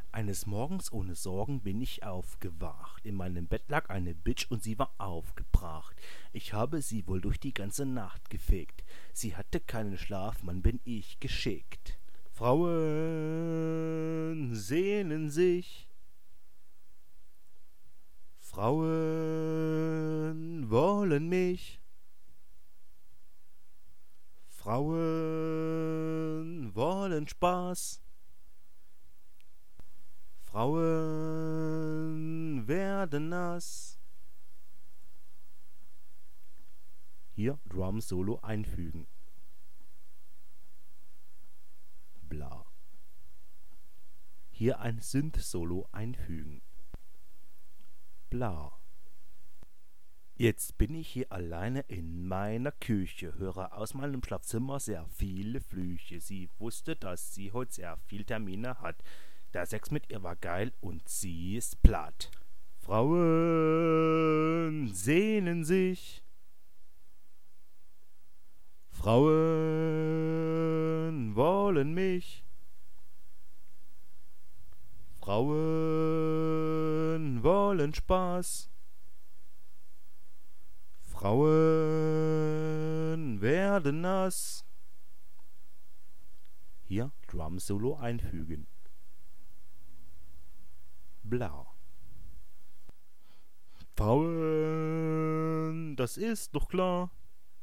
Eines Morgens ohne Sorgen bin ich aufgewacht. In meinem Bett lag eine Bitch und sie war aufgebracht. Ich habe sie wohl durch die ganze Nacht gefickt. Sie hatte keinen Schlaf, Mann, bin ich geschickt. Frauen sehnen sich. Frauen wollen mich. Frauen wollen Spaß. Frauen werden nass. Hier Drum Solo einfügen. Bla. Hier ein Synth Solo einfügen. Bla. Jetzt bin ich hier alleine in meiner Küche, höre aus meinem Schlafzimmer sehr viele Flüche. Sie wusste, dass sie heute sehr viel Termine hat. Der Sex mit ihr war geil und sie ist platt. Frauen sehnen sich. Frauen wollen mich. Frauen wollen Spaß. Frauen werden nass. Hier Drum Solo einfügen. Blau. Frauen, das ist doch klar.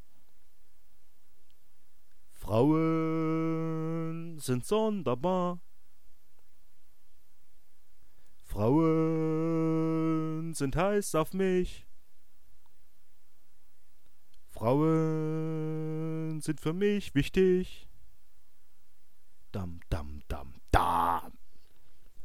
Frauen sind sonderbar. Frauen sind heiß auf mich. Frauen sind für mich wichtig. Dam, dam,